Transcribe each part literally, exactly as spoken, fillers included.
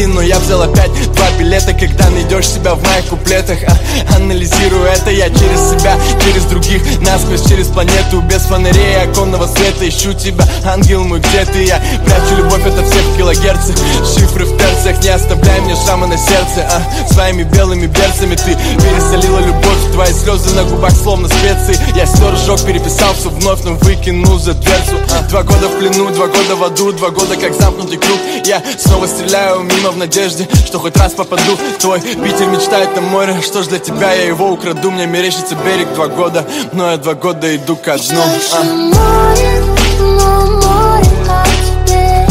один, но я взял опять два билета. Когда найдешь себя в моих куплетах, а, анализирую это я через себя, через других, насквозь через планету. Без фонарей оконного света ищу тебя, ангел мой, где ты? Я прячу любовь ото всех в килогерцах, шифры в терциях, не оставляй мне шрама на сердце, а, своими белыми берцами ты пересолила любовь, твои слезы на губах словно специи. Я стер ожог, переписал все вновь, но выкинул за дверцу, а. Два года в плену, два года в аду, два года как замкнутый круг. Я снова стреляю мимо в надежде, что хоть раз попаду. Твой Питер мечтает на море, что ж для тебя я его украду. Мне мерещится берег два года, но я два года иду ко дну, а. Море, но море о тебе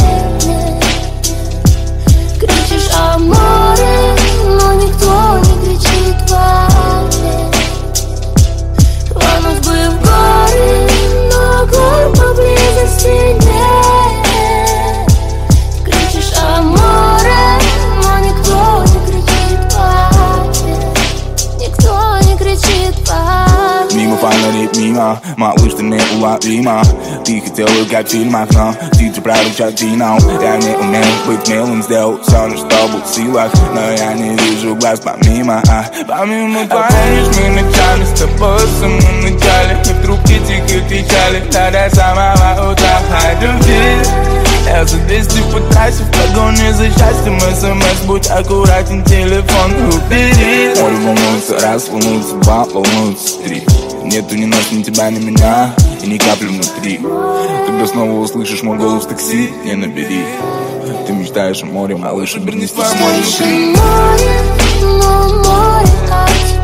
нет. Кричишь о море, но никто не кричит в ответ. Рвануть бы в горы, но гор поблизости нет. Кричишь о море, но никто не кричит в ответ. Никто не кричит в ответ. Мимо фонарей, мимо, малыш, ты неуловима. Ты хотела, как в фильмах, но ты же прорычал финал. Я не умею быть милым, сделал все, на что был в силах, но я не вижу глаз помимо, а помимо. А помнишь, мы ночами с тобой в самом начале, и вдруг эти кричали до самого утра. Любви, я за двести по трассе в погоне за счастьем. СМС, будь аккуратен, телефон убери. Море волнуется, раз волнуется, два волнуется, три. Нету ни нас, ни тебя, ни меня, и ни капли внутри. Когда снова услышишь мой голос в такси, не набери. Ты мечтаешь о море, малыш, обернись в море внутри. Море, но море о тебе.